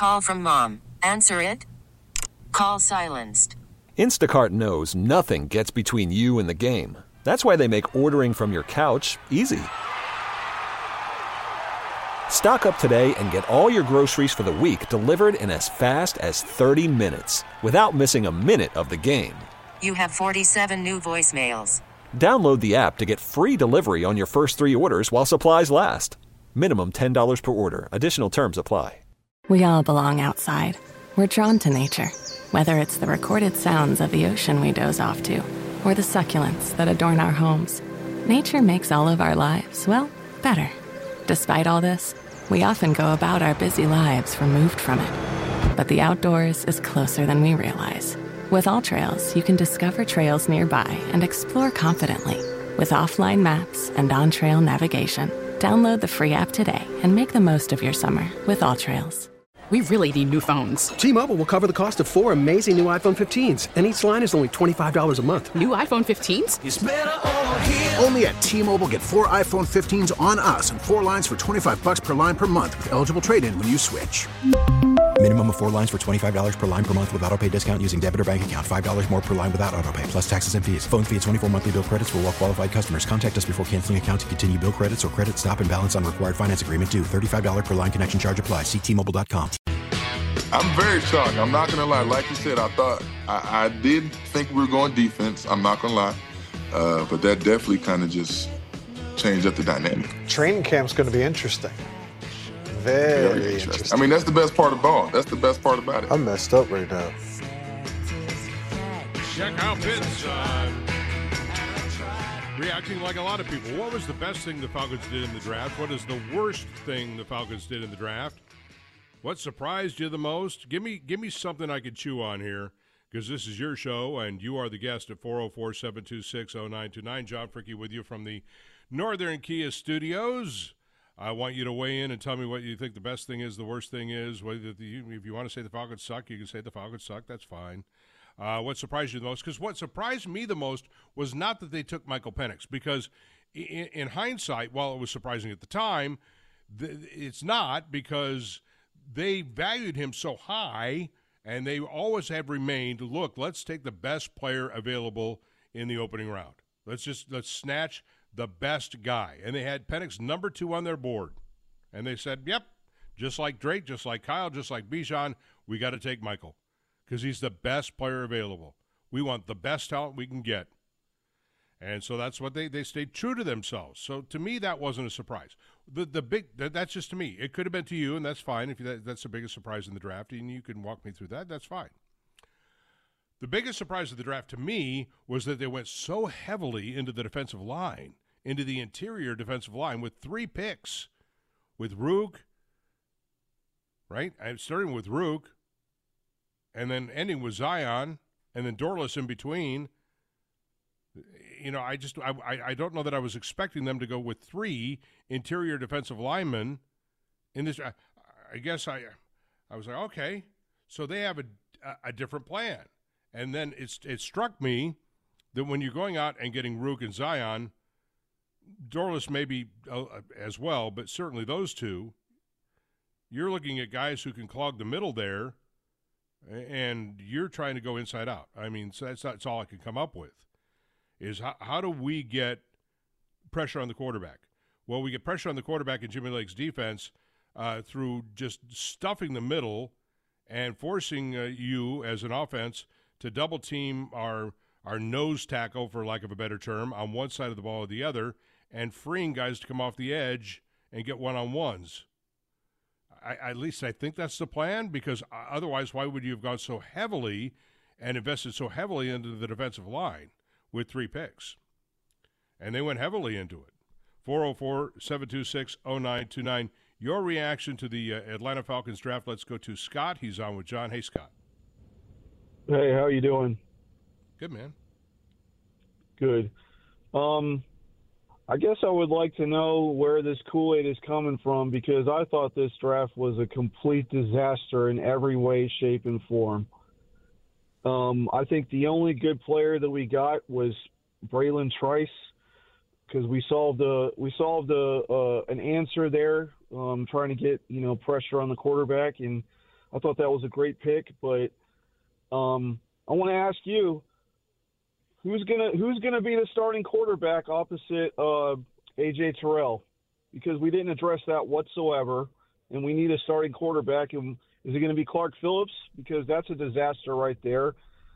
Call from mom. Answer it. Call silenced. Instacart knows nothing gets between you and the game. That's why they make ordering from your couch easy. Stock up today and get all your groceries for the week delivered in as fast as 30 minutes without missing a minute of the game. You have 47 new voicemails. Download the app to get free delivery on your first 3 orders while supplies last. Minimum $10 per order. Additional terms apply. We all belong outside. We're drawn to nature, whether it's the recorded sounds of the ocean we doze off to, or the succulents that adorn our homes. Nature makes all of our lives, well, better. Despite all this, we often go about our busy lives removed from it. But the outdoors is closer than we realize. With AllTrails, you can discover trails nearby and explore confidently. With offline maps and on-trail navigation, download the free app today and make the most of your summer with AllTrails. We really need new phones. T-Mobile will cover the cost of 4 amazing new iPhone 15s, and each line is only $25 a month. New iPhone 15s? It's better over here. Only at T-Mobile, get 4 iPhone 15s on us and 4 lines for $25 per line per month with eligible trade-in when you switch. Minimum of 4 lines for $25 per line per month with autopay discount using debit or bank account. $5 more per line without autopay, plus taxes and fees. Phone fee at 24 monthly bill credits for well-qualified customers. Contact us before canceling account to continue bill credits or credit stop and balance on required finance agreement due. $35 per line connection charge applies. See T-Mobile.com. I'm very shocked. I'm not going to lie. Like you said, I did think we were going defense. I'm not going to lie. But that definitely kind of just changed up the dynamic. Training camp's going to be interesting. Very interesting. I mean, that's the best part of ball. That's the best part about it. I'm messed up right now. Check out Vince reacting like a lot of people. What was the best thing the Falcons did in the draft? What is the worst thing the Falcons did in the draft? What surprised you the most? Give me something I could chew on here, because this is your show, and you are the guest at 404-726-0929. John Fricke with you from the Northern Kia Studios. I want you to weigh in and tell me what you think the best thing is, the worst thing is. If you want to say the Falcons suck, you can say the Falcons suck. That's fine. What surprised you the most? Because what surprised me the most was not that they took Michael Penix, because in hindsight, while it was surprising at the time, it's not, because they valued him so high, and they always have remained, look, let's take the best player available in the opening round. Let's snatch the best guy. And they had Penix number 2 on their board. And they said, yep, just like Drake, just like Kyle, just like Bijan, we got to take Michael because he's the best player available. We want the best talent we can get. And so that's what they stayed true to themselves. So to me, that wasn't a surprise. That's just to me. It could have been to you, and that's fine. If that's the biggest surprise in the draft, and you can walk me through that, that's fine. The biggest surprise of the draft to me was that they went so heavily into the defensive line, into the interior defensive line, with 3 picks, with Rook, right? I'm starting with Rook, and then ending with Zion, and then Dorless in between. You know, I don't know that I was expecting them to go with 3 interior defensive linemen in this. I guess I was like, okay, so they have a different plan. And then it struck me that when you're going out and getting Rook and Zion, Dorless maybe as well, but certainly those 2, you're looking at guys who can clog the middle there, and you're trying to go inside out. I mean, so that's all I can come up with. Is how do we get pressure on the quarterback? Well, we get pressure on the quarterback in Jimmy Lake's defense through just stuffing the middle and forcing you as an offense to double team our nose tackle, for lack of a better term, on one side of the ball or the other, and freeing guys to come off the edge and get one-on-ones. At least I think that's the plan, because otherwise why would you have gone so heavily and invested so heavily into the defensive line with 3 picks? And they went heavily into it. 404-726-0929. Your reaction to the Atlanta Falcons draft. Let's go to Scott. He's on with John. Hey, Scott. Hey, how you doing? Good, man. Good. I guess I would like to know where this Kool-Aid is coming from, because I thought this draft was a complete disaster in every way, shape, and form. I think the only good player that we got was Braylon Trice, because we solved an answer there, trying to get pressure on the quarterback, and I thought that was a great pick, but I want to ask you, who's gonna be the starting quarterback opposite AJ Terrell? Because we didn't address that whatsoever, and we need a starting quarterback. And is it going to be Clark Phillips? Because that's a disaster right there.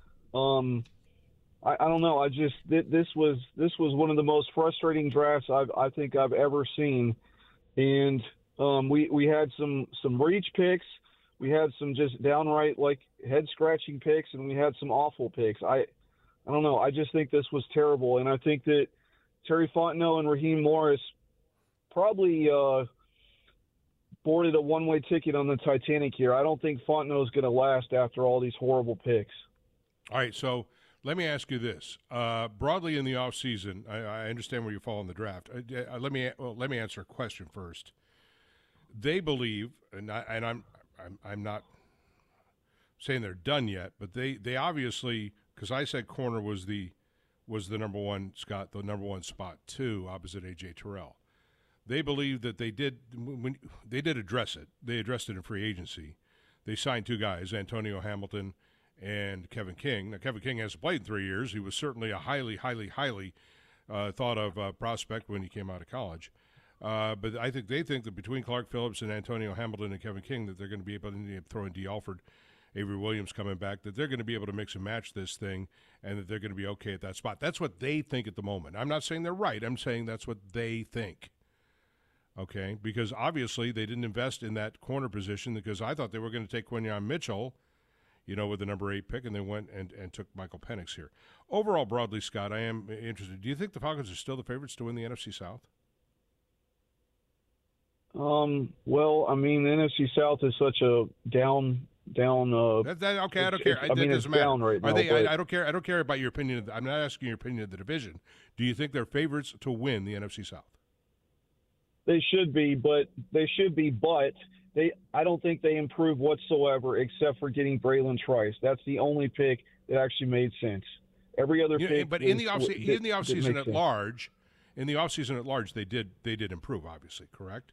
I don't know. This was one of the most frustrating drafts I think I've ever seen, and we had some reach picks, we had some just downright like head scratching picks, and we had some awful picks. I don't know. I just think this was terrible, and I think that Terry Fontenot and Raheem Morris probably boarded a one-way ticket on the Titanic here. I don't think Fontenot is going to last after all these horrible picks. All right, so let me ask you this. Broadly in the offseason, I understand where you fall in the draft. Let me answer a question first. They believe, and I'm not saying they're done yet, but they obviously, because I said corner was the number one, Scott, the number one spot too, opposite A.J. Terrell. They believe that they did address it. They addressed it in free agency. They signed two guys, Antonio Hamilton and Kevin King. Now, Kevin King hasn't played in 3 years. He was certainly a highly thought of prospect when he came out of college. But they think that between Clark Phillips and Antonio Hamilton and Kevin King, that they're going to be able to throw in D. Alford, Avery Williams coming back, that they're going to be able to mix and match this thing, and that they're going to be okay at that spot. That's what they think at the moment. I'm not saying they're right. I'm saying that's what they think. Okay, because obviously they didn't invest in that corner position, because I thought they were going to take Quinyon Mitchell, with the number 8 pick, and they went and took Michael Penix here. Overall, broadly, Scott, I am interested. Do you think the Falcons are still the favorites to win the NFC South? Well, I mean, the NFC South is such a down. Okay, I don't care. It doesn't matter. Down right now, I don't care. I don't care about your opinion. I'm not asking your opinion of the division. Do you think they're favorites to win the NFC South? They should be, but I don't think they improved whatsoever except for getting Braylon Trice. That's the only pick that actually made sense. Every other pick, but in the offseason at large, they did improve, obviously, correct?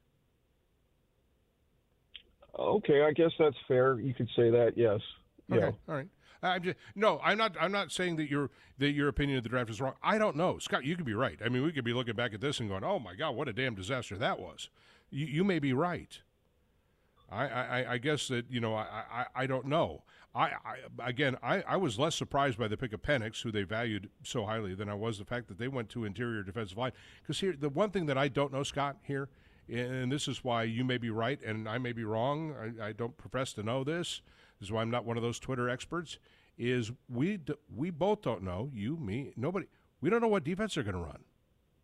Okay, I guess that's fair. You could say that, yes. Okay, yeah. All right. I'm not saying that your opinion of the draft is wrong. I don't know, Scott. You could be right. I mean, we could be looking back at this and going, "Oh my God, what a damn disaster that was." You may be right. I guess that I don't know. I was less surprised by the pick of Penix, who they valued so highly, than I was the fact that they went to interior defensive line. Because here, the one thing that I don't know, Scott, here, and this is why you may be right and I may be wrong. I don't profess to know this. This is why I'm not one of those Twitter experts, is we both don't know, you, me, nobody. We don't know what defense they're going to run.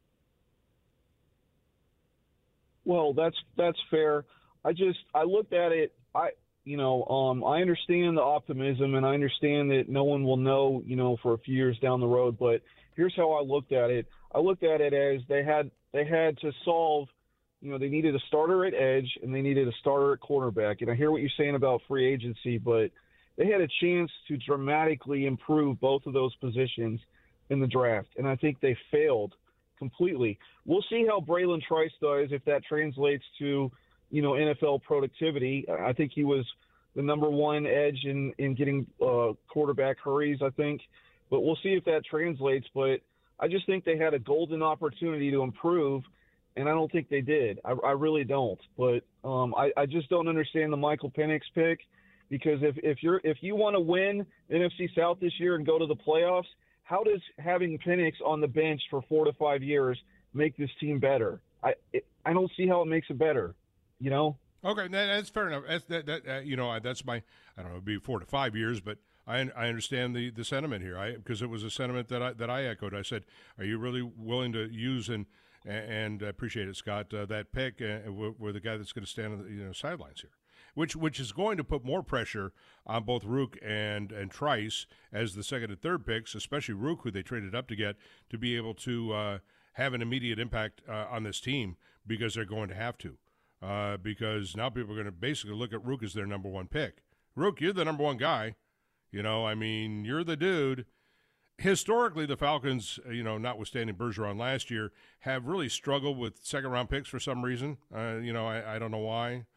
Well, that's fair. I looked at it. I understand the optimism, and I understand that no one will know, for a few years down the road. But here's how I looked at it. I looked at it as they had to solve. They needed a starter at edge, and they needed a starter at quarterback. And I hear what you're saying about free agency, but they had a chance to dramatically improve both of those positions in the draft, and I think they failed completely. We'll see how Braylon Trice does, if that translates to, NFL productivity. I think he was the number one edge in getting quarterback hurries, I think. But we'll see if that translates. But I just think they had a golden opportunity to improve, and I don't think they did. I really don't. But I just don't understand the Michael Penix pick, because if you want to win NFC South this year and go to the playoffs, how does having Penix on the bench for 4 to 5 years make this team better? I don't see how it makes it better. Okay, that's fair enough. That's my, I don't know, it'd be 4 to 5 years, but I understand the sentiment here. Because it was a sentiment that I echoed. I said, are you really willing to use and appreciate it, Scott, that pick with the guy that's going to stand on the sidelines here, which is going to put more pressure on both Rook and Trice as the second and third picks, especially Rook, who they traded up to get, to be able to have an immediate impact on this team, because they're going to have to. Because now people are going to basically look at Rook as their number one pick. Rook, you're the number one guy. You're the dude. Historically, the Falcons, notwithstanding Bergeron last year, have really struggled with second-round picks for some reason. I don't know why.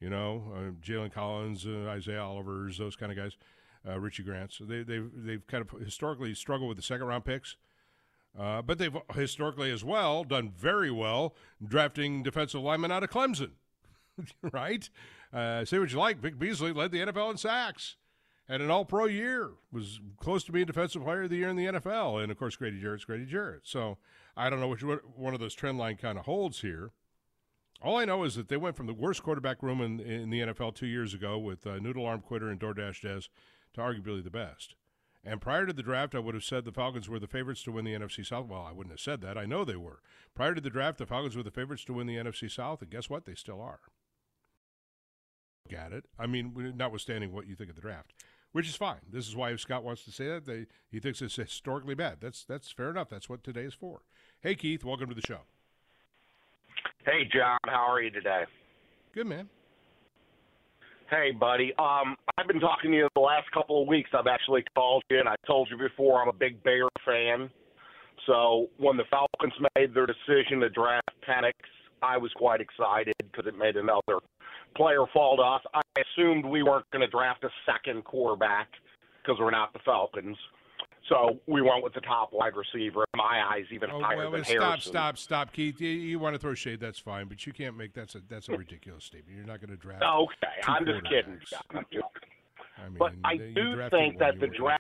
Jalen Collins, Isaiah Olivers, those kind of guys, Richie Grants. They've kind of historically struggled with the second-round picks. But they've historically as well done very well drafting defensive linemen out of Clemson, right? Say what you like, Vic Beasley led the NFL in sacks, had an all-pro year, was close to being Defensive Player of the Year in the NFL, and, of course, Grady Jarrett's Grady Jarrett. So I don't know which one of those trend line kind of holds here. All I know is that they went from the worst quarterback room in the NFL 2 years ago with Noodle Arm Quitter and DoorDash Dez to arguably the best. And prior to the draft, I would have said the Falcons were the favorites to win the NFC South. Well, I wouldn't have said that. I know they were. Prior to the draft, the Falcons were the favorites to win the NFC South, and guess what? They still are. Look at it. I mean, notwithstanding what you think of the draft, which is fine. This is why if Scott wants to say that, he thinks it's historically bad. That's fair enough. That's what today is for. Hey, Keith, welcome to the show. Hey, John. How are you today? Good, man. Hey, buddy. I've been talking to you the last couple of weeks. I've actually called you, and I told you before I'm a big Bear fan. So when the Falcons made their decision to draft Penix, I was quite excited because it made another player fall to us. I assumed we weren't going to draft a second quarterback because we're not the Falcons. So we went with the top wide receiver. In my eyes, even higher than Harrison. Stop, Keith. You want to throw shade? That's fine, but you can't make that's a ridiculous statement. You're not going to draft. Okay, I'm just kidding. But I do think that the draft.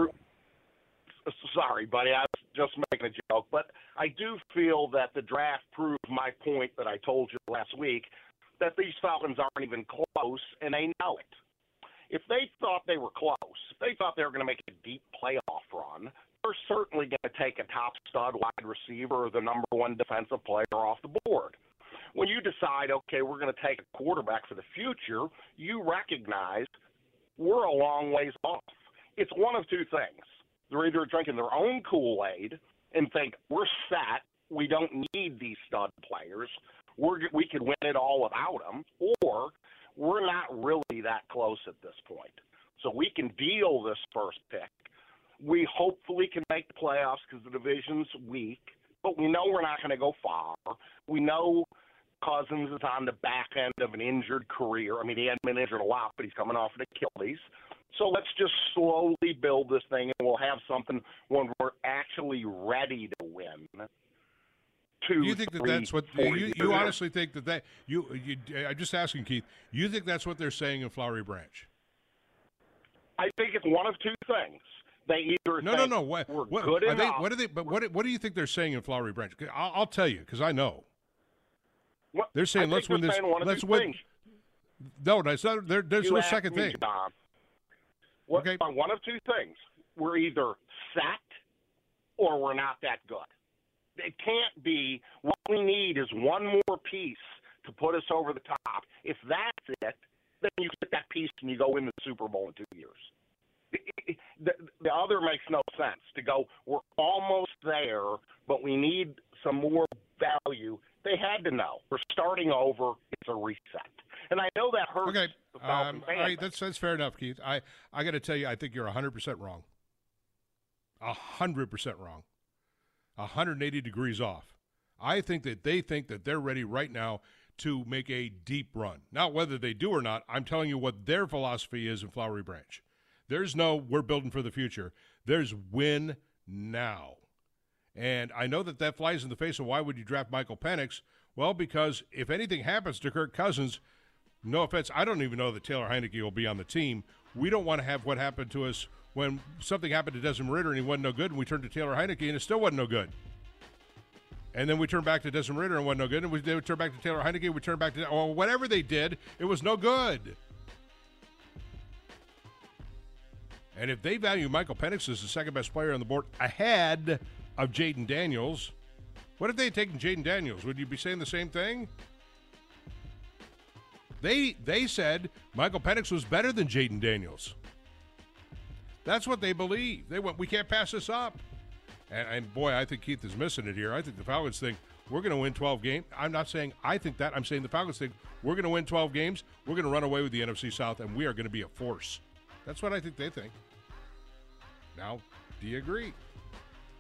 Sorry, buddy, I was just making a joke. But I do feel that the draft proved my point that I told you last week, that these Falcons aren't even close, and they know it. If they thought they were close, if they thought they were going to make a deep playoff run, they're certainly going to take a top stud wide receiver or the number one defensive player off the board. When you decide, okay, we're going to take a quarterback for the future, you recognize we're a long ways off. It's one of two things. They're either drinking their own Kool-Aid and think we're set, we don't need these stud players, we could win it all without them, or we're not really that close at this point. So we can deal this first pick. We hopefully can make the playoffs because the division's weak, but we know we're not going to go far. We know Cousins is on the back end of an injured career. I mean, he hadn't been injured a lot, but he's coming off an Achilles. So let's just slowly build this thing, and we'll have something when we're actually ready to win. You think that's what you honestly think that I'm just asking, Keith. You think that's what they're saying in Flowery Branch? I think it's one of two things. They either no. We're good enough. What do you think they're saying in Flowery Branch? I'll tell you because I know. They're saying let's win this. Let's win. No, there's no second thing. Okay. One of two things. We're either set or we're not that good. It can't be. What we need is one more piece to put us over the top. If that's it, then you get that piece and you go win the Super Bowl in 2 years. The other makes no sense. To go, we're almost there, but we need some more value. They had to know. We're starting over. It's a reset. And I know that hurts. Okay. All right, that's fair enough, Keith. I got to tell you, I think you're 100% wrong. 100% wrong. 180 degrees off. I think that they think that they're ready right now to make a deep run. Now, whether they do or not, I'm telling you what their philosophy is in Flowery Branch. There's no we're building for the future. There's win now. And I know that flies in the face of why would you draft Michael Penix? Well, because if anything happens to Kirk Cousins, no offense, I don't even know that Taylor Heineke will be on the team. We don't want to have what happened to us when something happened to Desmond Ridder and he wasn't no good, and we turned to Taylor Heineke and it still wasn't no good. And then we turned back to Desmond Ridder and wasn't no good, and we turned back to Taylor Heineke, we turned back to whatever they did, it was no good. And if they value Michael Penix as the second best player on the board ahead of Jaden Daniels, what if they had taken Jaden Daniels? Would you be saying the same thing? They said Michael Penix was better than Jaden Daniels. That's what they believe. They went, we can't pass this up. And boy, I think Keith is missing it here. I think the Falcons think we're going to win 12 games. I'm not saying I think that. I'm saying the Falcons think we're going to win 12 games. We're going to run away with the NFC South, and we are going to be a force. That's what I think they think. Now, do you agree?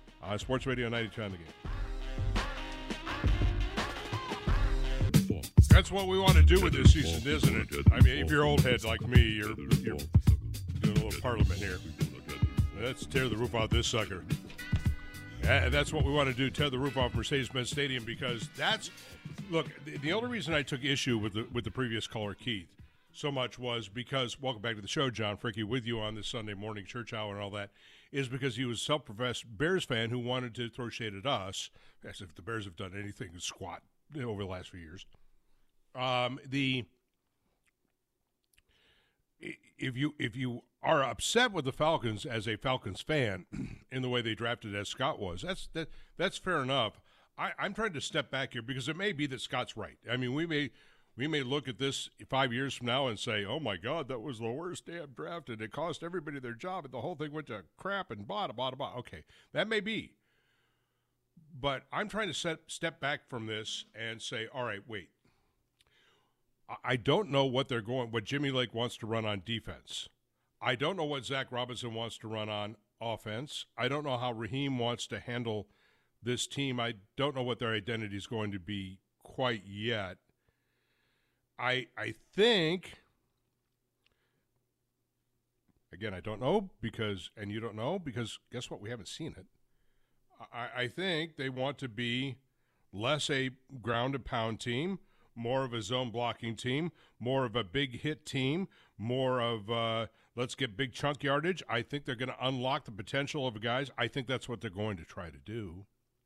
Sports Radio 92 on the Game. That's what we want to do with this season, isn't it? I mean, if you're old head like me, you're doing a little parliament here. Let's tear the roof off this sucker. That's what we want to do, tear the roof off Mercedes-Benz Stadium, because look, the only reason I took issue with the previous caller, Keith, so much was because, welcome back to the show, John Fricke, with you on this Sunday morning church hour and all that, is because he was a self-professed Bears fan who wanted to throw shade at us, as if the Bears have done anything squat over the last few years. If you are upset with the Falcons as a Falcons fan in the way they drafted as Scott was, that's fair enough. I'm trying to step back here because it may be that Scott's right. I mean, we may look at this 5 years from now and say, oh my God, that was the worst damn draft and it cost everybody their job and the whole thing went to crap and blah. Okay, that may be. But I'm trying to step back from this and say, all right, wait. I don't know what Jimmy Lake wants to run on defense. I don't know what Zach Robinson wants to run on offense. I don't know how Raheem wants to handle this team. I don't know what their identity is going to be quite yet. I think, again, I don't know and you don't know because guess what? We haven't seen it. I think they want to be less a ground and pound team, more of a zone blocking team, more of a big hit team, more of let's get big chunk yardage. I think they're going to unlock the potential of guys. I think that's what they're going to try to do.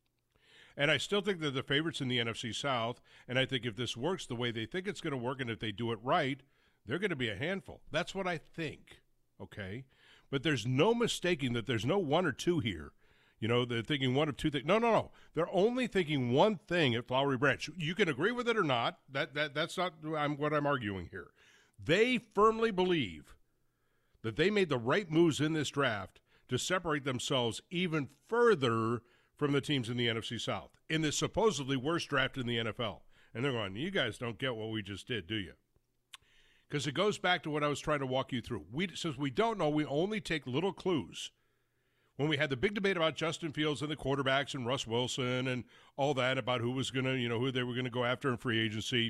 And I still think they're the favorites in the NFC South, and I think if this works the way they think it's going to work and if they do it right, they're going to be a handful. That's what I think, okay? But there's no mistaking that there's no one or two here. You know, they're thinking one of two things. No. They're only thinking one thing at Flowery Branch. You can agree with it or not. That's not what I'm arguing here. They firmly believe that they made the right moves in this draft to separate themselves even further from the teams in the NFC South in this supposedly worst draft in the NFL. And they're going, you guys don't get what we just did, do you? Because it goes back to what I was trying to walk you through. Since we don't know, we only take little clues. When we had the big debate about Justin Fields and the quarterbacks and Russ Wilson and all that about who was going to, who they were going to go after in free agency.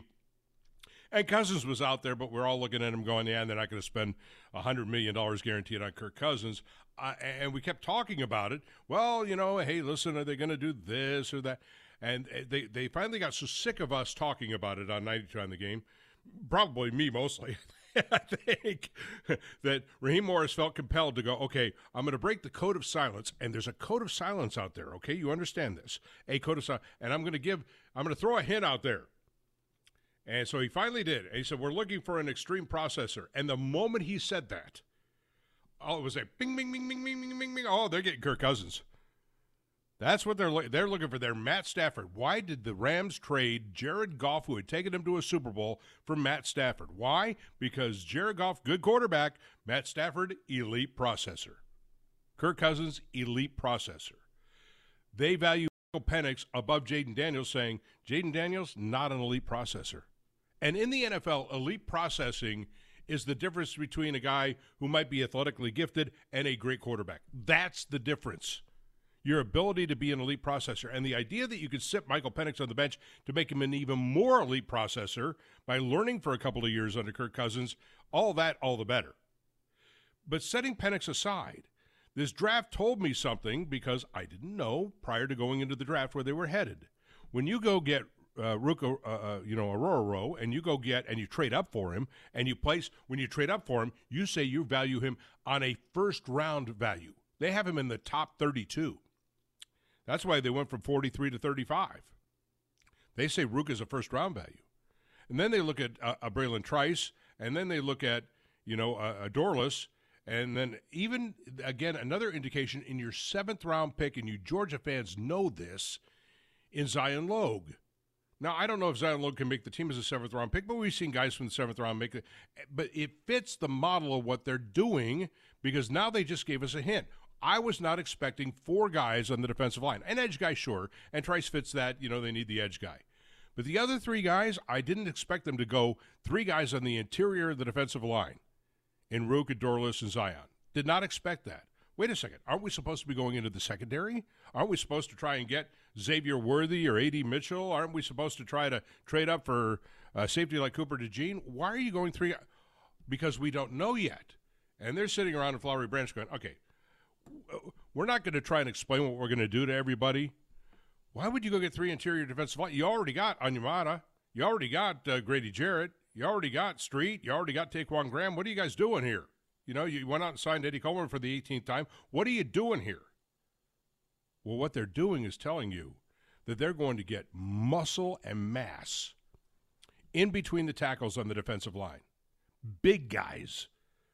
And Cousins was out there, but we're all looking at him going, yeah, they're not going to spend $100 million guaranteed on Kirk Cousins. And we kept talking about it. Well, hey, listen, are they going to do this or that? And they finally got so sick of us talking about it on 92 on the Game, probably me mostly. I think that Raheem Morris felt compelled to go, okay, I'm going to break the code of silence, and there's a code of silence out there, okay? You understand this. A code of silence. And I'm going to throw a hint out there. And so he finally did. And he said, we're looking for an extreme processor. And the moment he said that, it was a bing, bing, bing, bing, bing, bing, bing, bing. Oh, they're getting Kirk Cousins. That's what they're looking for. Their Matt Stafford. Why did the Rams trade Jared Goff, who had taken them to a Super Bowl, for Matt Stafford? Why? Because Jared Goff, good quarterback. Matt Stafford, elite processor. Kirk Cousins, elite processor. They value Michael Penix above Jaden Daniels, saying Jaden Daniels, not an elite processor. And in the NFL, elite processing is the difference between a guy who might be athletically gifted and a great quarterback. That's the difference. Your ability to be an elite processor. And the idea that you could sit Michael Penix on the bench to make him an even more elite processor by learning for a couple of years under Kirk Cousins, all the better. But setting Penix aside, this draft told me something because I didn't know prior to going into the draft where they were headed. When you go get Aurora, and you go get and you trade up for him, and when you trade up for him, you say you value him on a first-round value. They have him in the top 32. That's why they went from 43 to 35. They say Rook is a first-round value. And then they look at Braylon Trice, and then they look at, a Dorless, and then even, again, another indication in your seventh-round pick, and you Georgia fans know this, in Zion Logue. Now, I don't know if Zion Logue can make the team as a seventh-round pick, but we've seen guys from the seventh round make it. But it fits the model of what they're doing because now they just gave us a hint. I was not expecting four guys on the defensive line. An edge guy, sure, and Trice fits that. They need the edge guy. But the other three guys, I didn't expect them to go three guys on the interior of the defensive line in Rook, Dorless, and Zion. Did not expect that. wait a second, aren't we supposed to be going into the secondary? Aren't we supposed to try and get Xavier Worthy or A.D. Mitchell? Aren't we supposed to try to trade up for safety like Cooper DeJean? Why are you going 3? Because we don't know yet. And they're sitting around in Flowery Branch going, okay, we're not going to try and explain what we're going to do to everybody. Why would you go get 3 interior defensive line? You already got Onyemata. You already got Grady Jarrett. You already got Street. You already got Taquan Graham. What are you guys doing here? You know, you went out and signed Eddie Coleman for the 18th time. What are you doing here? Well, what they're doing is telling you that they're going to get muscle and mass in between the tackles on the defensive line. Big guys.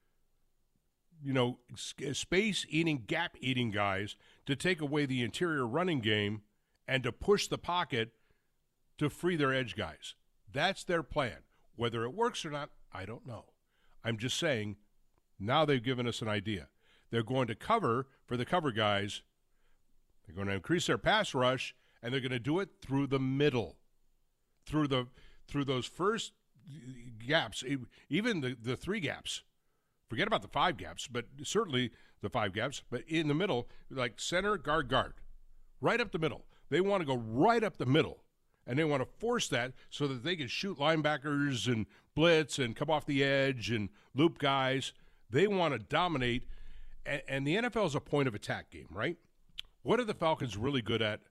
You know, space-eating, gap-eating guys to take away the interior running game and to push the pocket to free their edge guys. That's their plan. Whether it works or not, I don't know. I'm just saying, now they've given us an idea. They're going to cover for the cover guys. They're going to increase their pass rush, and they're going to do it through the middle, through those first gaps, even the 3 gaps. Forget about the 5 gaps, but certainly the 5 gaps. But in the middle, like center, guard, right up the middle. They want to go right up the middle, and they want to force that so that they can shoot linebackers and blitz and come off the edge and loop guys. They want to dominate, and the NFL is a point of attack game, right? What are the Falcons really good at?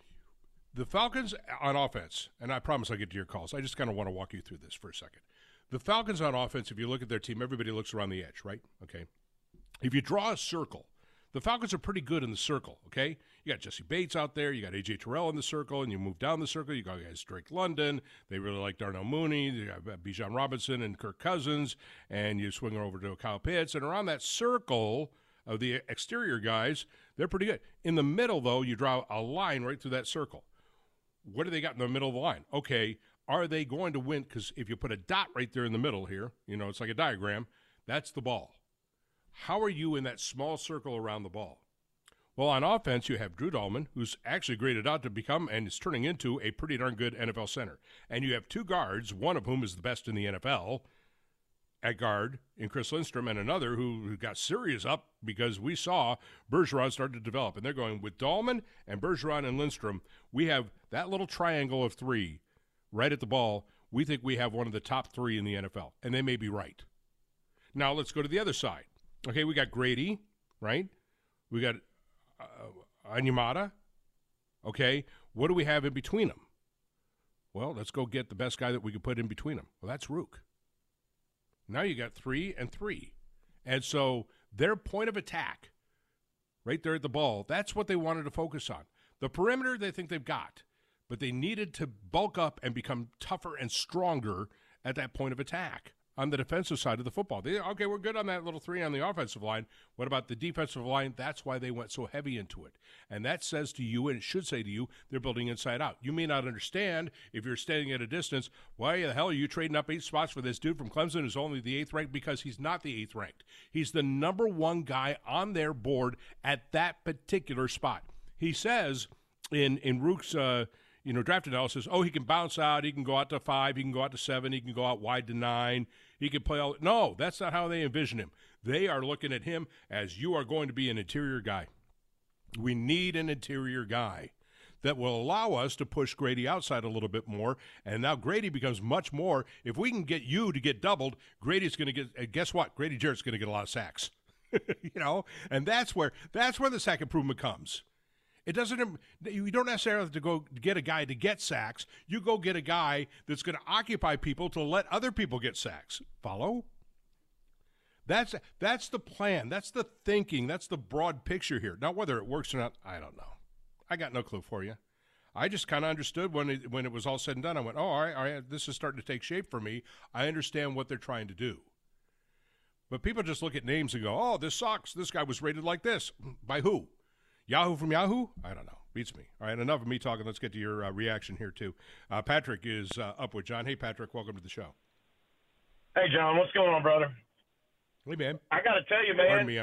The Falcons on offense, and I promise I'll get to your calls. I just kind of want to walk you through this for a second. The Falcons on offense, if you look at their team, everybody looks around the edge, right? Okay. If you draw a circle, the Falcons are pretty good in the circle, okay? You got Jesse Bates out there. You got A.J. Terrell in the circle, and you move down the circle. You got guys Drake London. They really like Darnell Mooney. You got Bijan Robinson and Kirk Cousins, and you swing over to Kyle Pitts. And around that circle of the exterior guys, they're pretty good. In the middle, though, you draw a line right through that circle. What do they got in the middle of the line? Okay, are they going to win? Because if you put a dot right there in the middle here, you know, it's like a diagram, that's the ball. How are you in that small circle around the ball? Well, on offense, you have Drew Dahlman, who's actually graded out to become and is turning into a pretty darn good NFL center. And you have 2 guards, one of whom is the best in the NFL at guard in Chris Lindstrom, and another who got serious up because we saw Bergeron start to develop. And they're going with Dahlman and Bergeron and Lindstrom. We have that little triangle of 3 right at the ball. We think we have one of the top 3 in the NFL, and they may be right. Now let's go to the other side. Okay, we got Grady, right? We got Onyemata. Okay, what do we have in between them? Well, let's go get the best guy that we could put in between them. Well, that's Rook. Now you got 3 and 3. And so their point of attack, right there at the ball, that's what they wanted to focus on. The perimeter they think they've got, but they needed to bulk up and become tougher and stronger at that point of attack on the defensive side of the football. Okay, we're good on that little 3 on the offensive line. What about the defensive line? That's why they went so heavy into it. And that says to you, and it should say to you, they're building inside out. You may not understand if you're standing at a distance, why the hell are you trading up 8 spots for this dude from Clemson who's only the 8th ranked? Because he's not the 8th ranked. He's the number 1 guy on their board at that particular spot. He says in Rook's draft analysis, he can bounce out, he can go out to 5, he can go out to 7, he can go out wide to 9, he can play all. No, that's not how they envision him. They are looking at him as you are going to be an interior guy. We need an interior guy that will allow us to push Grady outside a little bit more, and now Grady becomes much more. If we can get you to get doubled, Grady's going to get, guess what? Grady Jarrett's going to get a lot of sacks. And that's where the sack improvement comes. It doesn't. You don't necessarily have to go get a guy to get sacks. You go get a guy that's going to occupy people to let other people get sacks. Follow? That's the plan. That's the thinking. That's the broad picture here. Now, whether it works or not, I don't know. I got no clue for you. I just kind of understood when it was all said and done. I went, all right, this is starting to take shape for me. I understand what they're trying to do. But people just look at names and go, oh, this sucks. This guy was rated like this. By who? Yahoo from Yahoo? I don't know. Beats me. All right, enough of me talking. Let's get to your reaction here, too. Patrick is up with John. Hey, Patrick, welcome to the show. Hey, John, what's going on, brother? Hey, man. I got to tell you, man, Pardon me,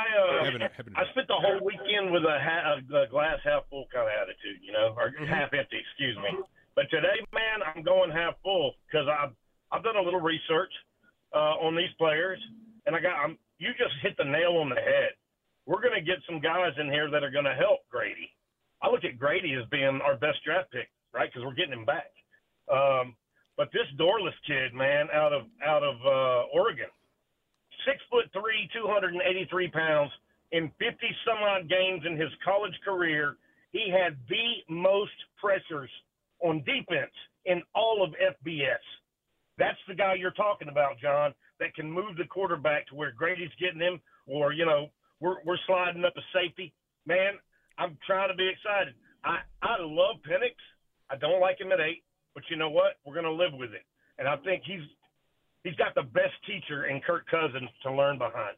I spent the whole weekend with a glass half full kind of attitude, or half empty, excuse me. But today, man, I'm going half full because I've done a little research on these players, and you just hit the nail on the head. we're going to get some guys in here that are going to help Grady. I look at Grady as being our best draft pick, right? Because we're getting him back. But this Dorless kid, man, out of Oregon, 6'3", 283 pounds, in 50 some odd games in his college career, he had the most pressures on defense in all of FBS. That's the guy you're talking about, John, that can move the quarterback to where Grady's getting him, or we're sliding up a safety. Man, I'm trying to be excited. I love Penix. I don't like him at 8, but you know what? We're going to live with it. And I think he's got the best teacher in Kirk Cousins to learn behind.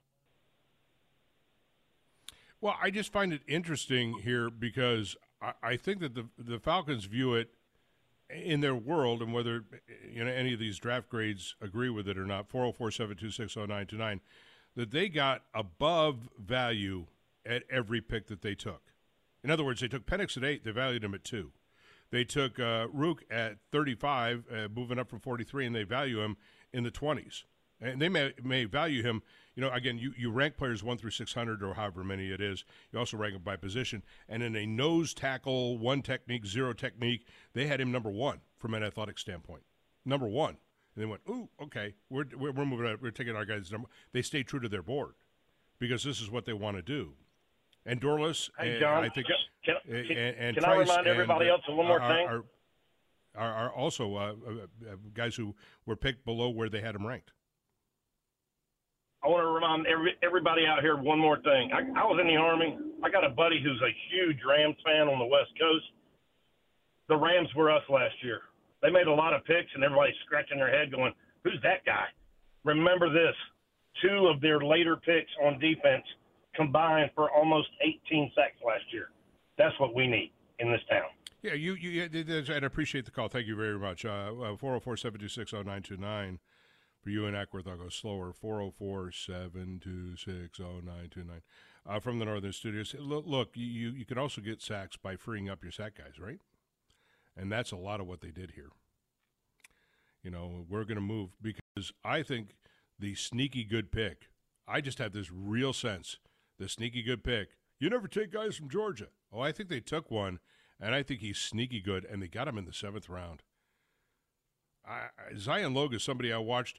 Well, I just find it interesting here because I think that the Falcons view it in their world, and whether any of these draft grades agree with it or not, 404-726-0929, that they got above value at every pick that they took. In other words, they took Penix at 8, they valued him at 2. They took Rook at 35, moving up from 43, and they value him in the 20s. And they may value him, again, you rank players 1 through 600 or however many it is. You also rank them by position. And in a nose tackle, 1 technique, 0 technique, they had him number 1 from an athletic standpoint. Number 1. And they went, ooh, okay, we're moving on. We're taking our guys' number. They stayed true to their board because this is what they want to do. And Dorless, hey, John, I think, can I remind everybody else of one more thing? Are also guys who were picked below where they had them ranked. I want to remind everybody out here one more thing. I was in the Army. I got a buddy who's a huge Rams fan on the West Coast. The Rams were us last year. They made a lot of picks, and everybody's scratching their head going, who's that guy? Remember this. 2 of their later picks on defense combined for almost 18 sacks last year. That's what we need in this town. Yeah, I appreciate the call. Thank you very much. 404-726-0929. For you and Ackworth, I'll go slower. 404-726-0929. From the Northern Studios. Look, you can also get sacks by freeing up your sack guys, right? And that's a lot of what they did here. We're going to move because I think the sneaky good pick, I just have this real sense, the sneaky good pick, you never take guys from Georgia. Oh, I think they took one, and I think he's sneaky good, and they got him in the 7th round. Zion Logue is somebody I watched.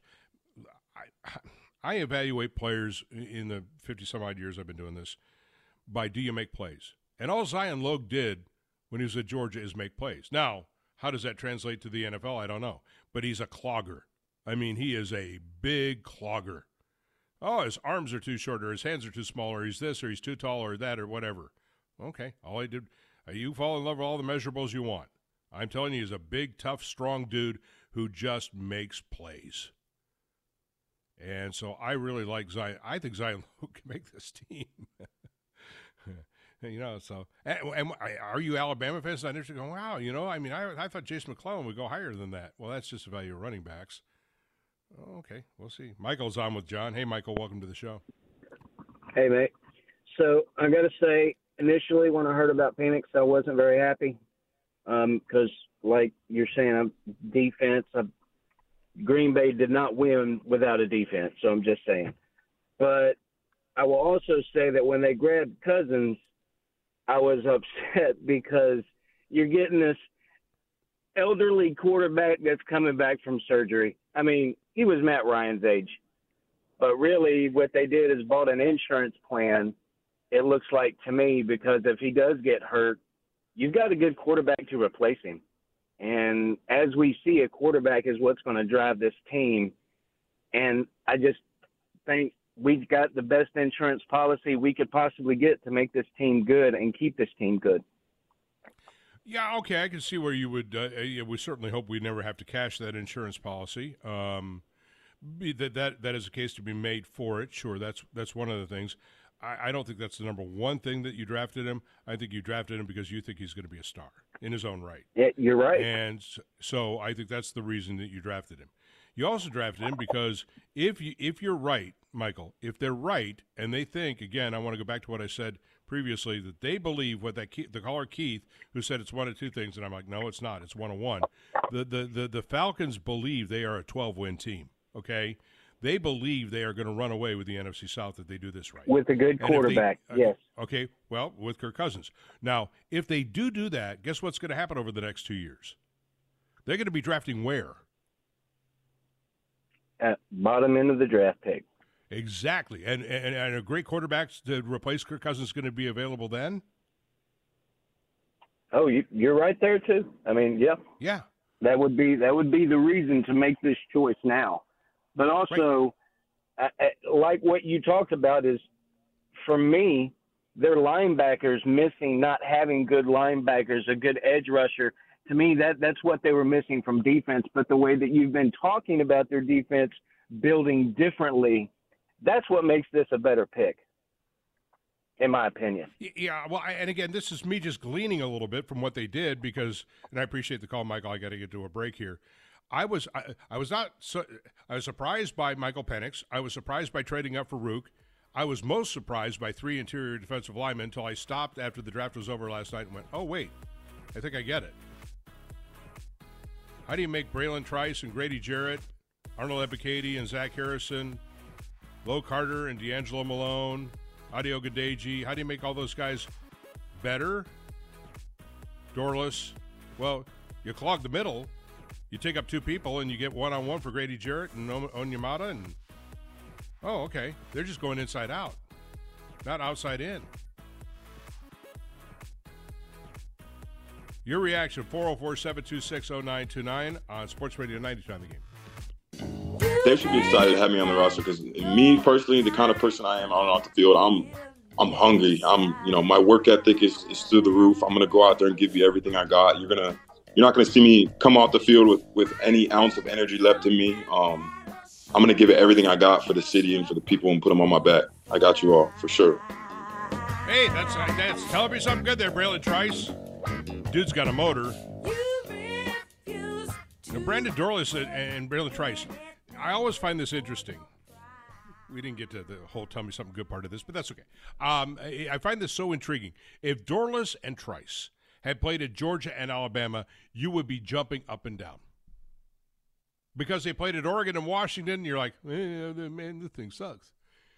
I evaluate players in the 50-some-odd years I've been doing this by do you make plays? And all Zion Logue did when he was at Georgia is make plays. Now, how does that translate to the NFL? I don't know. But he's a clogger. I mean, he is a big clogger. Oh, his arms are too short or his hands are too small or he's this or he's too tall or that or whatever. Okay, all I did, you fall in love with all the measurables you want. I'm telling you, he's a big, tough, strong dude who just makes plays. And so I really like Zion. I think Zion Logue can make this team. So are you Alabama fans? I never go, wow, I thought Jason McClellan would go higher than that. Well, that's just the value of running backs. Okay, we'll see. Michael's on with John. Hey, Michael, welcome to the show. Hey, mate. So I got to say, initially when I heard about Penix, I wasn't very happy because, like you're saying, defense. Green Bay did not win without a defense, so I'm just saying. But I will also say that when they grabbed Cousins, I was upset because you're getting this elderly quarterback that's coming back from surgery. I mean, he was Matt Ryan's age. But really what they did is bought an insurance plan, it looks like to me, because if he does get hurt, you've got a good quarterback to replace him. And as we see, a quarterback is what's going to drive this team. And I just think we've got the best insurance policy we could possibly get to make this team good and keep this team good. Yeah, okay, I can see where you would. We certainly hope we never have to cash that insurance policy. That is a case to be made for it. Sure, that's one of the things. I don't think that's the number one thing that you drafted him. I think you drafted him because you think he's going to be a star in his own right. Yeah, you're right. And so I think that's the reason that you drafted him. You also drafted him because if you're right, Michael, if they're right and they think, again, I want to go back to what I said previously, that they believe what the caller Keith, who said it's one of two things, and I'm like, no, it's not. It's one of one. The Falcons believe they are a 12-win team, okay? they believe they are going to run away with the NFC South if they do this right. With a good quarterback, yes. Okay, well, with Kirk Cousins. Now, if they do that, guess what's going to happen over the next 2 years? They're going to be drafting where? At bottom end of the draft pick. Exactly. And a great quarterback to replace Kirk Cousins is going to be available then? Oh, you're right there too. I mean, yeah. Yeah. That would be the reason to make this choice now. But also, like what you talked about is, for me, their linebackers missing, not having good linebackers, a good edge rusher. To me, that's what they were missing from defense. But the way that you've been talking about their defense building differently, that's what makes this a better pick, in my opinion. Yeah, well, and again, this is me just gleaning a little bit from what they did because, and I appreciate the call, Michael. I got to get to a break here. I was surprised by Michael Penix. I was surprised by trading up for Rook. I was most surprised by 3 interior defensive linemen until I stopped after the draft was over last night and went, oh, wait, I think I get it. How do you make Braylon Trice and Grady Jarrett, Arnold Ebiketie and Zach Harrison, Lo Carter and D'Angelo Malone, Adi Ogundeji, how do you make all those guys better? Dorless. Well, you clog the middle. You take up 2 people, and you get one-on-one for Grady Jarrett and Onyemata, and oh, okay. They're just going inside out, not outside in. Your reaction, 404-726-0929 on Sports Radio 92 The Game. They should be excited to have me on the roster because me personally, the kind of person I am on off the field, I'm hungry. My work ethic is through the roof. I'm gonna go out there and give you everything I got. You're not gonna see me come off the field with any ounce of energy left in me. I'm gonna give it everything I got for the city and for the people and put them on my back. I got you all for sure. Hey, that's telling me something good there, Braylon Trice. Dude's got a motor. Brandon Dorless and Braylon Trice. I always find this interesting. We didn't get to the whole tell me something good part of this, but that's okay. I find this so intriguing. If Dorless and Trice had played at Georgia and Alabama, you would be jumping up and down. Because they played at Oregon and Washington, you're like, man, this thing sucks.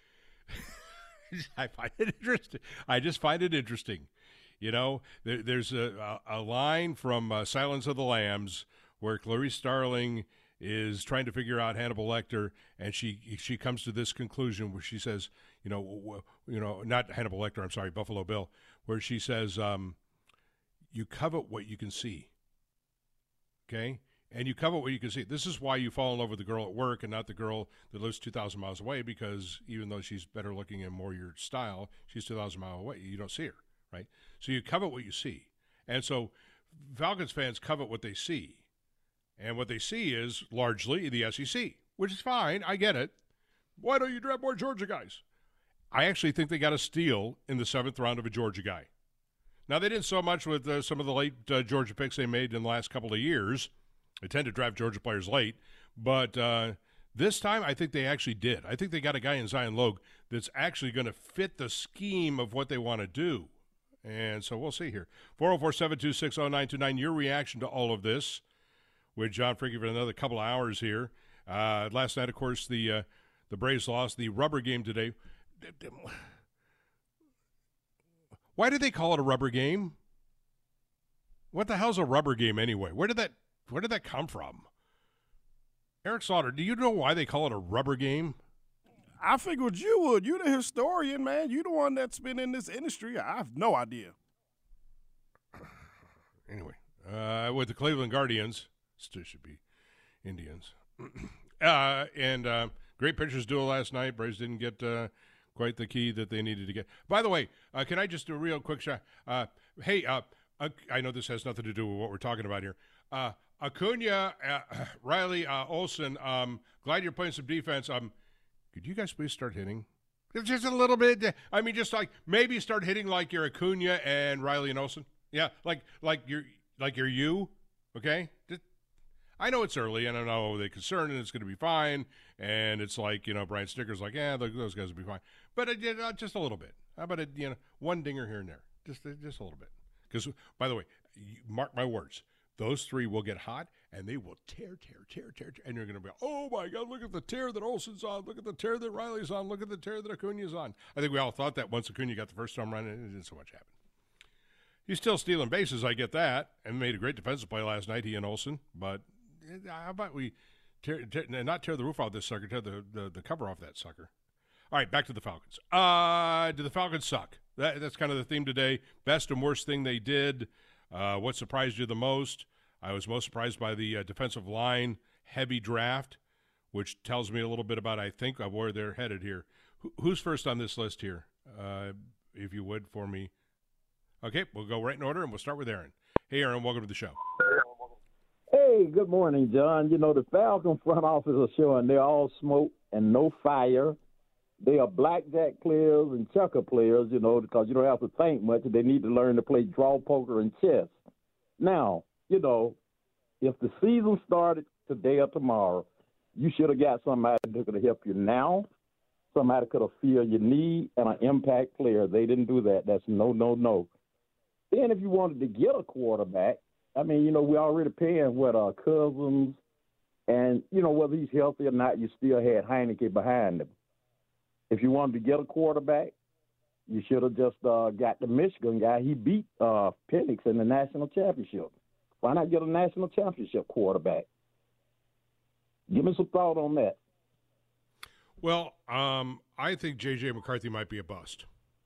I find it interesting. I just find it interesting. You know, there's a line from Silence of the Lambs where Clarice Starling is trying to figure out Hannibal Lecter, and she comes to this conclusion where she says, not Hannibal Lecter, I'm sorry, Buffalo Bill, where she says, you covet what you can see, okay? And you covet what you can see. This is why you fall in love with the girl at work and not the girl that lives 2,000 miles away, because even though she's better looking and more your style, she's 2,000 miles away. You don't see her, right? So you covet what you see. And so Falcons fans covet what they see. And what they see is largely the SEC, which is fine. I get it. Why don't you draft more Georgia guys? I actually think they got a steal in the 7th round of a Georgia guy. Now, they didn't so much with some of the late Georgia picks they made in the last couple of years. They tend to draft Georgia players late. But this time, I think they actually did. I think they got a guy in Zion Logue that's actually going to fit the scheme of what they want to do. And so we'll see here. 404-726-0929, your reaction to all of this. With John Fricke for another couple of hours here. Last night, of course, the Braves lost the rubber game today. Why did they call it a rubber game? What the hell's a rubber game anyway? Where did that come from? Eric Slaughter, do you know why they call it a rubber game? I figured you would. You're the historian, man. You're the one that's been in this industry. I have no idea. Anyway, with the Cleveland Guardians. Still should be Indians. And great pitchers duel last night. Braves didn't get quite the key that they needed to get. By the way, can I just do a real quick shot? Hey, I know this has nothing to do with what we're talking about here. Acuna, Riley, Olsen, glad you're playing some defense. Could you guys please start hitting? Just a little bit. I mean, just like maybe start hitting like you're Acuna and Riley and Olsen. Yeah, like you're you. Okay. I know it's early, and I know they're concerned, and it's going to be fine. And it's like, Brian Snicker's like, those guys will be fine. But just a little bit. How about one dinger here and there? Just a little bit. Because, by the way, mark my words, those three will get hot, and they will tear. And you're going to be, oh, my God, look at the tear that Olsen's on. Look at the tear that Riley's on. Look at the tear that Acuna's on. I think we all thought that once Acuna got the first home run, and it didn't so much happen. He's still stealing bases, I get that, and made a great defensive play last night, he and Olsen. But how about we not tear the roof off this sucker, tear the cover off that sucker. All right, back to the Falcons. Do the Falcons suck? That's kind of the theme today. Best and worst thing they did. What surprised you the most? I was most surprised by the defensive line heavy draft, which tells me a little bit about, I think, of where they're headed here. Who's first on this list here, if you would, for me? Okay, we'll go right in order, and we'll start with Aaron. Hey, Aaron, welcome to the show. Hey, good morning, John. You know, the Falcon front office are showing they're all smoke and no fire. They are blackjack players and checker players, you know, because you don't have to think much. They need to learn to play draw, poker, and chess. Now, you know, if the season started today or tomorrow, you should have got somebody that could have helped you now. Somebody could have filled your need and an impact player. They didn't do that. That's no. Then if you wanted to get a quarterback, I mean, you know, we're already paying Cousins, and, you know, whether he's healthy or not, you still had Heineke behind him. If you wanted to get a quarterback, you should have just got the Michigan guy. He beat Penix in the national championship. Why not get a national championship quarterback? Give me some thought on that. Well, I think J.J. McCarthy might be a bust.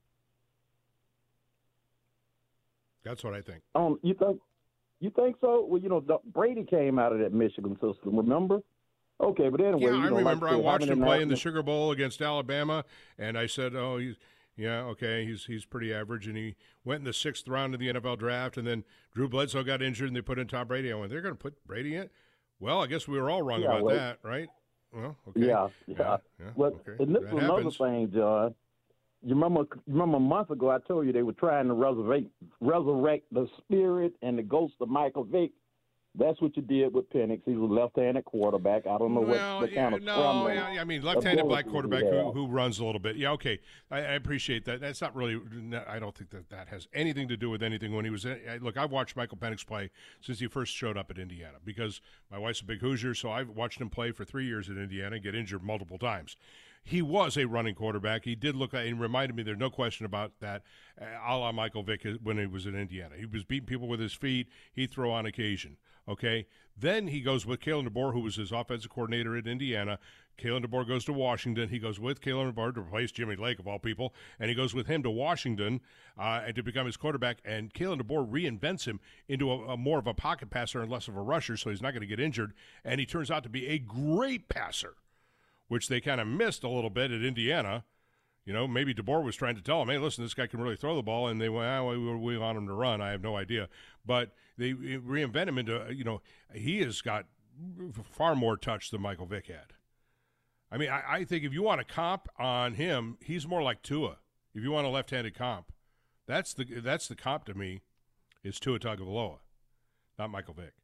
That's what I think. You think so? Well, you know, Brady came out of that Michigan system, remember? Okay, but anyway. Yeah, I remember. I watched him play in the Sugar Bowl against Alabama, and I said, oh, he's pretty average. And he went in the 6th round of the NFL draft, and then Drew Bledsoe got injured, and they put in Tom Brady. I went, they're going to put Brady in? Well, I guess we were all wrong about that, right? Well, okay. Yeah. Well, okay. And this is another thing, John. You remember a month ago I told you they were trying to resurrect the spirit and the ghost of Michael Vick. That's what you did with Penix. He's a left-handed quarterback. I don't know what kind of I mean, left-handed black quarterback who runs a little bit. Yeah, okay. I appreciate that. That's not really – I don't think that has anything to do with anything when he was – look, I've watched Michael Penix play since he first showed up at Indiana because my wife's a big Hoosier, so I've watched him play for 3 years at Indiana and get injured multiple times. He was a running quarterback. He did look – and reminded me there's no question about that, a la Michael Vick when he was in Indiana. He was beating people with his feet. He'd throw on occasion. Okay, then he goes with Kalen DeBoer, who was his offensive coordinator at Indiana. Kalen DeBoer goes to Washington. He goes with Kalen DeBoer to replace Jimmy Lake, of all people, and he goes with him to Washington and to become his quarterback. And Kalen DeBoer reinvents him into a more of a pocket passer and less of a rusher, so he's not going to get injured. And he turns out to be a great passer, which they kind of missed a little bit at Indiana. You know, maybe DeBoer was trying to tell him, hey, listen, this guy can really throw the ball, and they went, we want him to run. I have no idea. But they reinvent him into, you know, he has got far more touch than Michael Vick had. I mean, I think if you want a comp on him, he's more like Tua. If you want a left-handed comp, that's the comp to me is Tua Tagovailoa, not Michael Vick.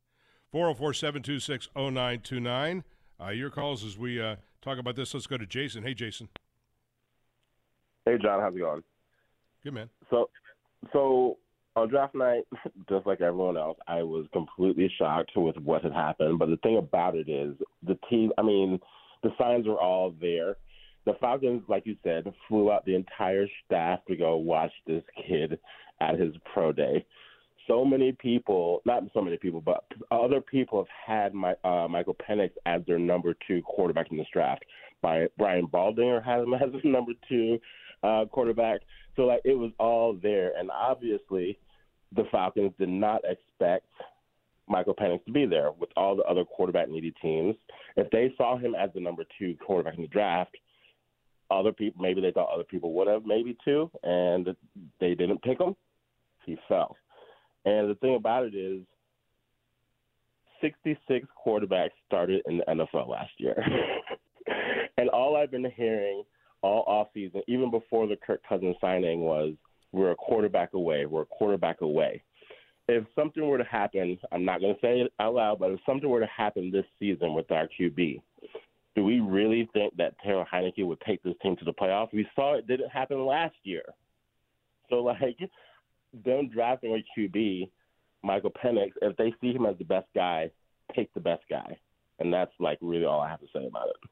404-726-0929. Your calls as we talk about this. Let's go to Jason. Hey, Jason. Hey, John, how's it going? Good, man. So on draft night, just like everyone else, I was completely shocked with what had happened. But the thing about it is the team, I mean, the signs were all there. The Falcons, like you said, flew out the entire staff to go watch this kid at his pro day. So many people, not so many people, but other people have had Michael Penix as their number 2 quarterback in this draft. Brian Baldinger has him as his number 2 quarterback. So, like, it was all there. And obviously, the Falcons did not expect Michael Penix to be there with all the other quarterback-needy teams. If they saw him as the number 2 quarterback in the draft, other people, maybe they thought other people would have, maybe too, and they didn't pick him. He fell. And the thing about it is 66 quarterbacks started in the NFL last year. And all I've been hearing all offseason, even before the Kirk Cousins signing, was we're a quarterback away. We're a quarterback away. If something were to happen, I'm not going to say it out loud, but if something were to happen this season with our QB, do we really think that Taylor Heineke would take this team to the playoffs? We saw it didn't happen last year. So, like, them drafting a QB Michael Penix, if they see him as the best guy, take the best guy. And that's, like, really all I have to say about it.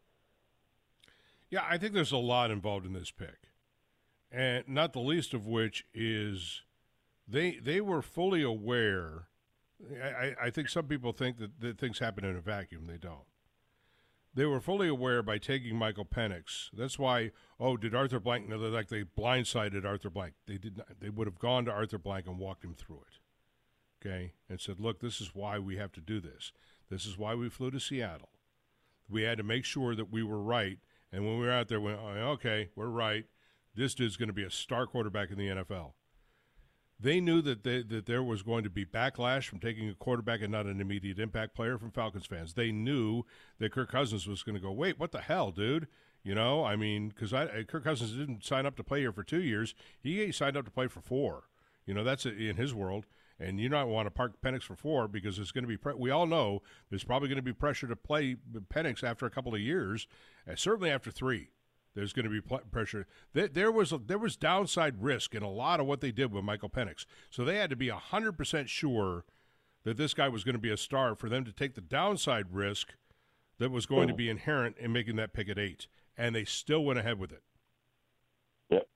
Yeah, I think there's a lot involved in this pick, and not the least of which is they were fully aware. I think some people think that things happen in a vacuum. They don't. They were fully aware by taking Michael Penix. That's why, did Arthur Blank, no, like they blindsided Arthur Blank. They did not. They would have gone to Arthur Blank and walked him through it, okay, and said, look, this is why we have to do this. This is why we flew to Seattle. We had to make sure that we were right. And when we were out there, we went, okay, we're right. This dude's going to be a star quarterback in the NFL. They knew that there was going to be backlash from taking a quarterback and not an immediate impact player from Falcons fans. They knew that Kirk Cousins was going to go, wait, what the hell, dude? You know, I mean, because Kirk Cousins didn't sign up to play here for 2 years. He signed up to play for 4. You know, that's in his world. And you don't want to park Penix for 4 because there's going to be we all know there's probably going to be pressure to play Penix after a couple of years, certainly after 3. There's going to be pressure. There was downside risk in a lot of what they did with Michael Penix. So they had to be 100% sure that this guy was going to be a star for them to take the downside risk that was going to be inherent in making that pick at 8. And they still went ahead with it. Yep.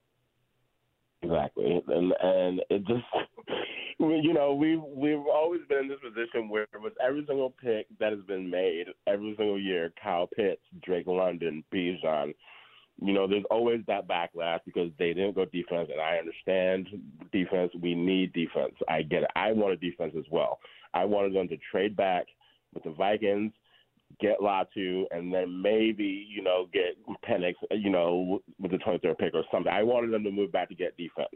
Exactly. And it just, you know, we've always been in this position where with every single pick that has been made every single year, Kyle Pitts, Drake London, Bijan, you know, there's always that backlash because they didn't go defense, and I understand defense. We need defense. I get it. I want a defense as well. I wanted them to trade back with the Vikings, get Latu, and then maybe, you know, get Penix, you know, with the 23rd pick or something. I wanted them to move back to get defense.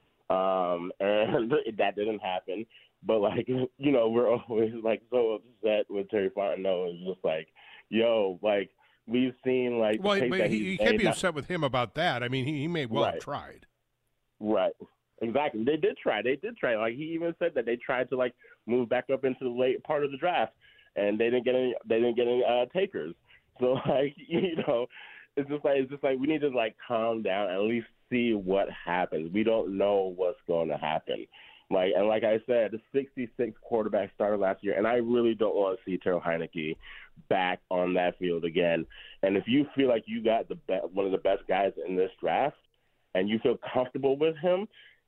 And that didn't happen. But, like, you know, we're always, like, so upset with Terry Fontenot. It's just like, yo, like, we've seen, like, well, but he can't be upset with him about that. I mean, he may well have tried. Right. Exactly. They did try. Like, he even said that they tried to, like, move back up into the late part of the draft, and they didn't get any takers. So, like, you know, it's just like we need to, like, calm down and at least see what happens. We don't know what's going to happen. Like I said, the 66 quarterback starter last year, and I really don't want to see Terrell Heineke back on that field again. And if you feel like you got one of the best guys in this draft, and you feel comfortable with him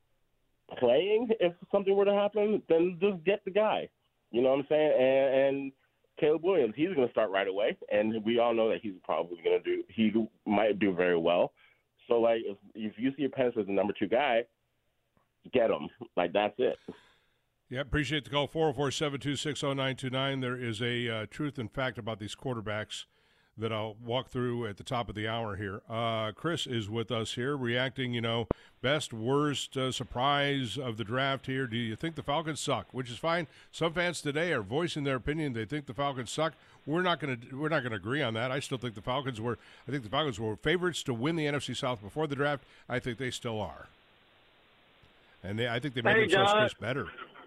playing if something were to happen, then just get the guy. You know what I'm saying? And Caleb Williams, he's going to start right away, and we all know that he might do very well. So, like, if you see Penix as the number 2 guy, get him. Like, that's it. Yeah, appreciate the call. 404-726-0929. There is a truth and fact about these quarterbacks that I'll walk through at the top of the hour here. Chris is with us here reacting, you know, best, worst, surprise of the draft here. Do you think the Falcons suck? Which is fine. Some fans today are voicing their opinion. They think the Falcons suck. We're not going to agree on that. I still think the Falcons were favorites to win the NFC South before the draft. I think they still are. And I think they made themselves just better.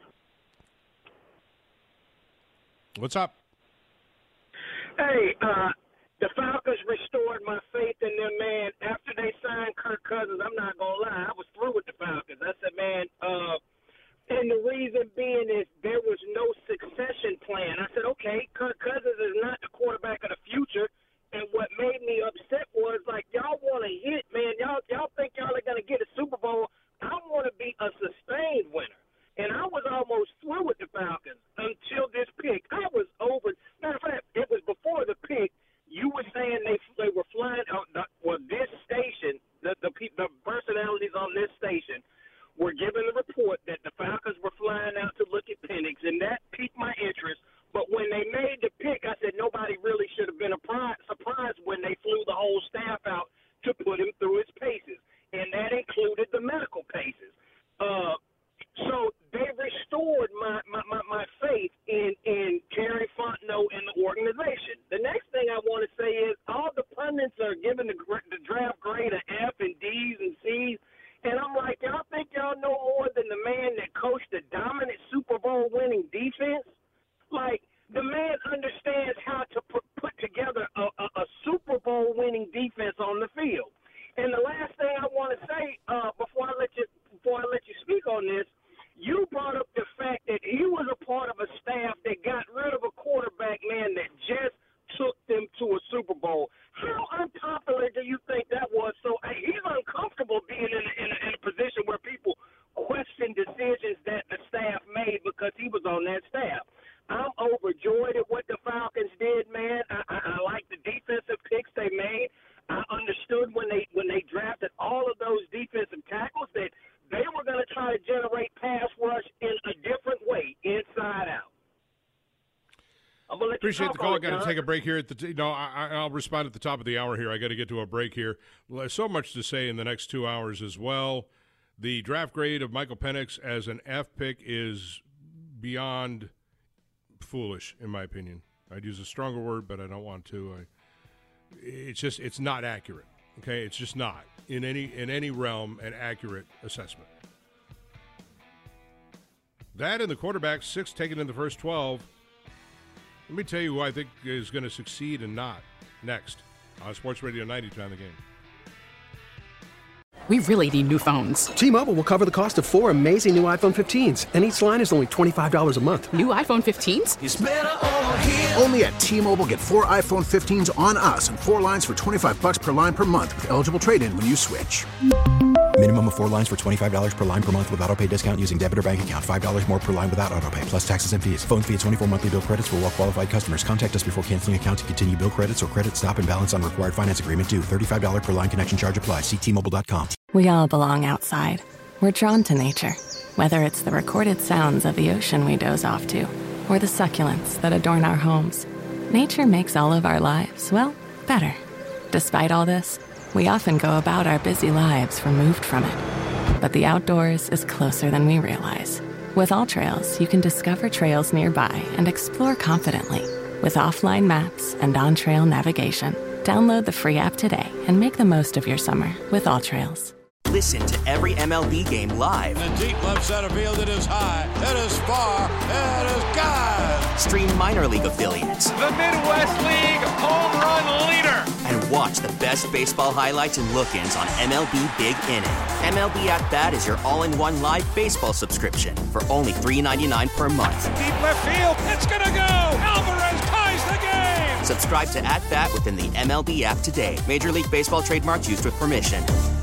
What's up? Hey, the Falcons restored my faith in them, man. After they signed Kirk Cousins, I'm not going to lie, I was through with the Falcons. I said, man, and the reason being is there was no succession plan. I said, okay, Kirk Cousins is not the quarterback of the future. And what made me upset was, like, y'all want to hit, man. Y'all think y'all are going to get a Super Bowl. I want to be a sustained winner. And I was almost through with the Falcons until this pick. I was over. Matter of fact, it was before the pick. You were saying they were flying. This station, the personalities on this station were giving the report that the Falcons were flying out to look at Penix, and that piqued my interest. But when they made the pick, I said nobody really should have been surprised when they flew the whole staff out to put him through his paces, and that included the medical paces. So they restored my faith in Terry Fontenot and the organization. The next thing I want to say is all the pundits are giving the draft grade of F and D's and C's, and I'm like, y'all Appreciate the call. Got to take a break here. I'll respond at the top of the hour here. I got to get to a break here. There's so much to say in the next 2 hours as well. The draft grade of Michael Penix as an F pick is beyond foolish, in my opinion. I'd use a stronger word, but I don't want to. It's not accurate. Okay, it's just not in any realm an accurate assessment. That and the quarterback 6 taken in the first 12. Let me tell you who I think is going to succeed and not next on Sports Radio 92 on the Game. We really need new phones. T-Mobile will cover the cost of 4 amazing new iPhone 15s, and each line is only $25 a month. New iPhone 15s? It's better over here. Only at T-Mobile, get 4 iPhone 15s on us and 4 lines for $25 per line per month with eligible trade-in when you switch. Minimum of 4 lines for $25 per line per month with autopay discount using debit or bank account. $5 more per line without autopay, plus taxes and fees. Phone fee at 24 monthly bill credits for well-qualified customers. Contact us before canceling account to continue bill credits or credit stop and balance on required finance agreement due. $35 per line connection charge applies. See T-Mobile.com. We all belong outside. We're drawn to nature. Whether it's the recorded sounds of the ocean we doze off to, or the succulents that adorn our homes, nature makes all of our lives, well, better. Despite all this, we often go about our busy lives removed from it. But the outdoors is closer than we realize. With AllTrails, you can discover trails nearby and explore confidently. With offline maps and on-trail navigation, download the free app today and make the most of your summer with AllTrails. Listen to every MLB game live. In the deep left center field, it is high, it is far, it is gone. Stream minor league affiliates. The Midwest League home run leader. And watch the best baseball highlights and look-ins on MLB Big Inning. MLB At Bat is your all-in-one live baseball subscription for only $3.99 per month. Deep left field, it's gonna go. Alvarez ties the game. Subscribe to At Bat within the MLB app today. Major League Baseball trademarks used with permission.